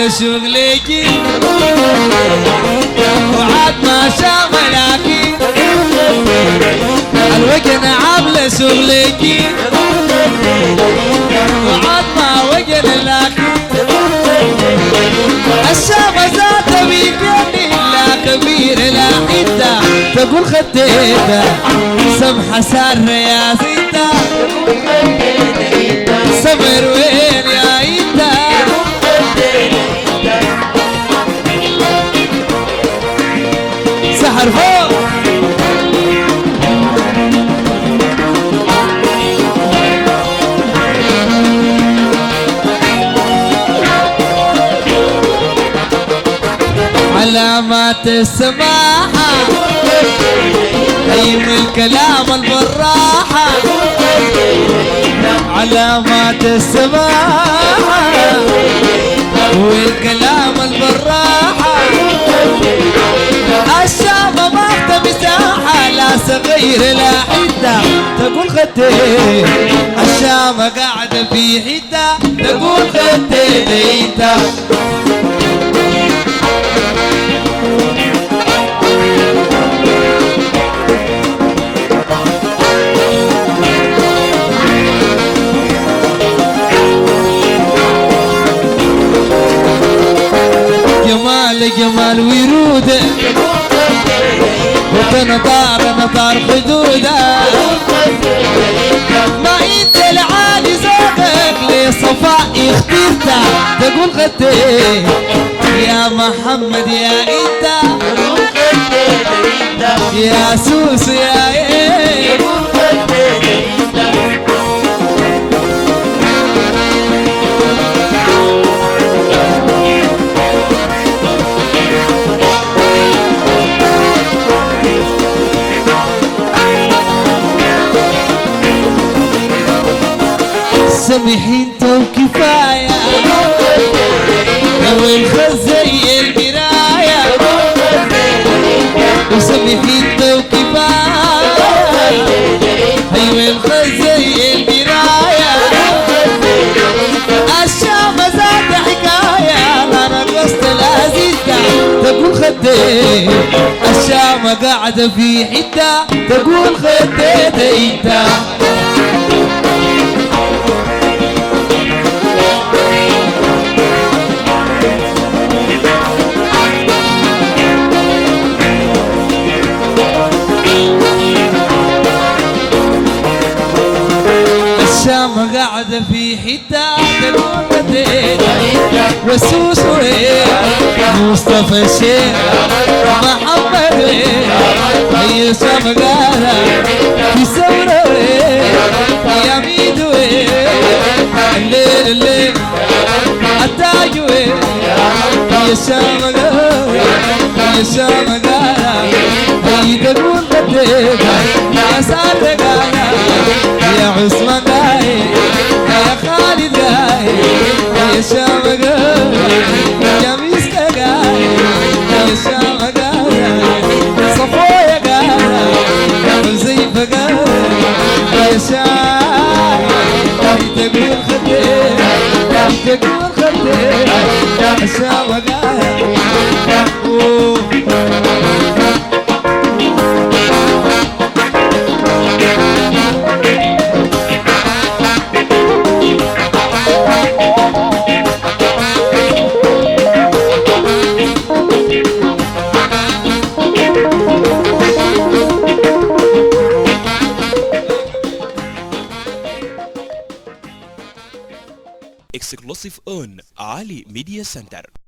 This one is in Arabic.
عاملة شغليكي وعاد ما شاملاكي الوجن عاملة شغليكي وعاد ما وجن لاكي الشام ذات بيجني لا كبير لا حتة تقول خديتها سمحة سار يا زيتا صبر وين يا إيتا سحر فوق علامات السماحة أيم الكلام البراحة علامات السماحة والكلام البراحة الشام ما اخت مساحة لا صغير لا حدة تقول خدي الشام قاعدة في حدة تقول خدي ليتا جمال ورودة وتنطار خدودة ما انت العالي زوجك لصفاء اخترته تقول غدي يا محمد يا انت يا سوس يا ايه سمحين تو كفاية لو الخز زي المراية وسمحين تو كفاية أيوة الخز زي المراية الشام ذات حكاية أنا قصت العزيزة تقول خدي الشام قاعدة في حتة تقول خديت انت الشام قاعدة في حتة تقول بديت وسوس وين مصطفى الشيخ محمد وين هي الشام قاعدة في ثورة وين يا ميد وين الليل التاج وين هي الشام قاعدة هي الشام قاعدة هي تقول بديت يا سعد قاعدة يا عثمان قاي يا خالد قاي يا شام قاي يا مسكة قاي يا شام قاي صفوية قاي يا حزيفة قاي يا شام تقول خدي تقول خدي يا شام قاي exclusive on Ali Media Center.